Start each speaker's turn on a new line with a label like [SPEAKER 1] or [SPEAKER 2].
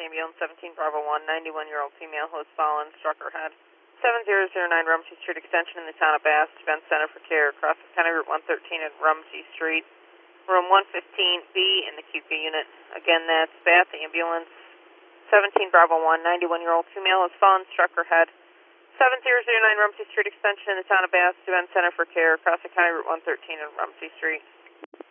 [SPEAKER 1] ambulance 17 Bravo 1, 91-year-old female who has fallen, struck her head. 7009 Rumsey Street Extension in the town of Bath, Defense Center for Care, across the County Route 113 at Rumsey Street, room 115B in the QK unit. Again, that's Bath ambulance 17 Bravo 1, 91-year-old female has fallen, struck her head. 7009 Rumsey Street Extension in the town of Bath, Defense Center for Care, across the County Route 113 at Rumsey Street.